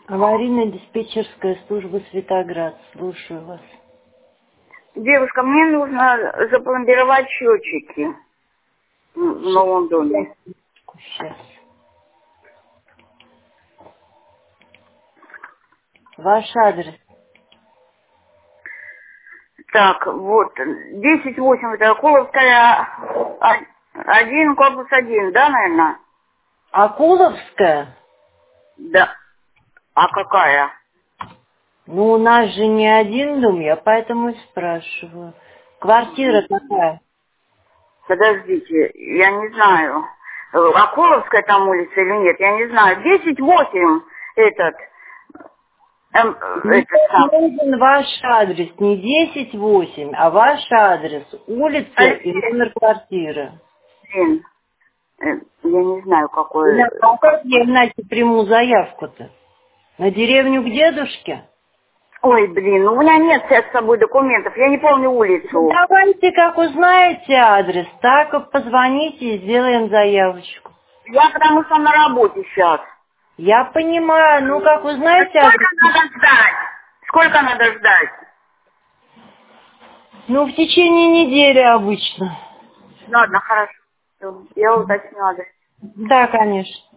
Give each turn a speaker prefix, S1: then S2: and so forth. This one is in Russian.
S1: Аварийно-диспетчерская служба Светоград. Слушаю вас.
S2: Девушка, мне нужно запломбировать счетчики в новом доме.
S1: Сейчас. Ваш адрес.
S2: Так, вот, 10-8, это Куловская, 1, корпус 1, да, наверное?
S1: Акуловская?
S2: Да. А какая?
S1: Ну, у нас же не один дом, я поэтому и спрашиваю. Квартира какая?
S2: Подождите, я не знаю. Акуловская там улица или нет, я не знаю. 10-8 этот,
S1: Мне
S2: этот сам.
S1: нужен ваш адрес, не 10-8, а ваш адрес, улица и
S2: Алексей,
S1: номер квартиры.
S2: я не знаю, какой.
S1: А как я иначе приму заявку-то? На деревню к дедушке?
S2: Ой, блин, ну у меня нет сейчас с собой документов, я не помню
S1: Ну,
S2: улицу.
S1: давайте, как узнаете адрес, так и позвоните и сделаем заявочку.
S2: Я потому что на работе сейчас.
S1: Я понимаю, ну как узнаете
S2: Сколько
S1: адрес?
S2: надо ждать? Сколько надо ждать?
S1: Ну, в течение недели обычно.
S2: Ладно, хорошо. Всё, я уточню адрес.
S1: Да, конечно.